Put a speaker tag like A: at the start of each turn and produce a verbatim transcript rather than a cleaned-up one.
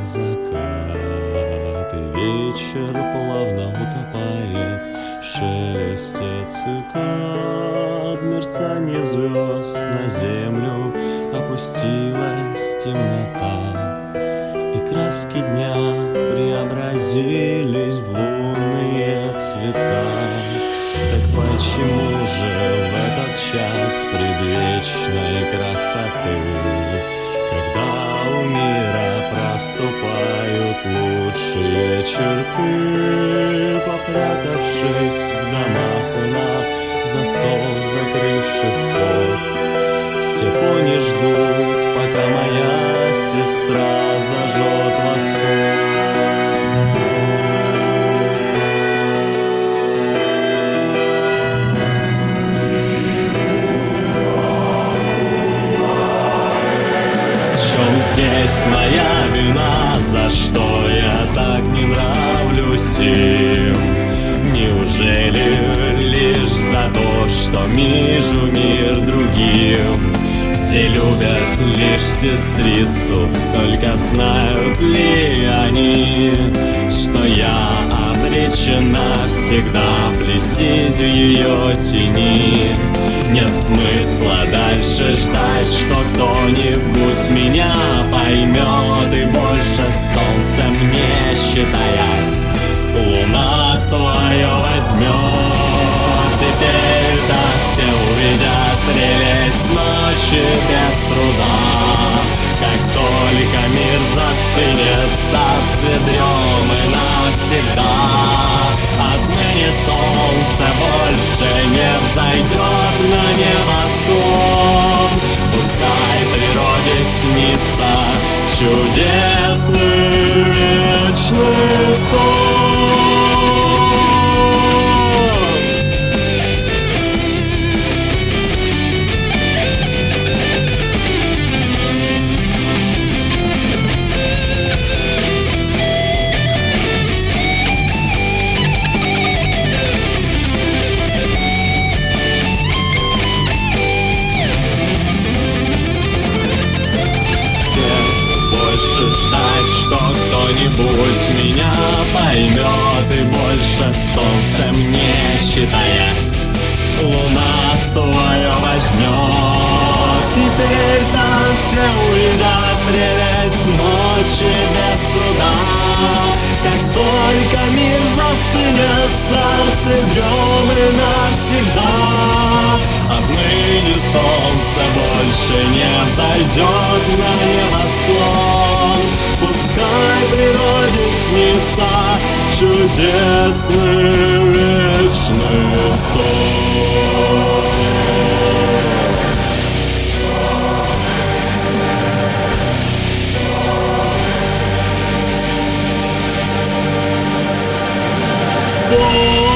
A: закат, и вечер плавно утопает в шелесте цикад. Мерцанье звезд на землю опустилась темнота, и краски дня преобразились в лунные цвета. Так почему же в этот час предвечной красоты, когда у мира проступают лучшие черты, попрятавшись в домах и на засов закрывший вход, все пони ждут, пока моя сестра зажжет восход. В чем здесь моя вина, за что я так не нравлюсь им? Неужели лишь за то, что вижу мир другим? Все любят лишь сестрицу, только знают ли они, что я обречена всегда плестись в ее тени? Нет смысла дальше ждать, что кто-нибудь меня поймет, и больше солнцем не считаясь, луна свое возьмет. Теперь-то все увидят прелесть ночи без труда, как только мир застынет в царстве дремы навсегда. Отныне солнце больше не взойдет на небосклон, пускай природе снится чудесный вечный сон. Ждать, что кто-нибудь меня поймет, и больше солнцем не считаясь, луна свое возьмет. Теперь-то все увидят прелесть ночи без труда, как только мир застынет в царстве дремы навсегда. Отныне солнце больше не взойдет на небосклон, пускай природе снится чудесный вечный сон. Сон.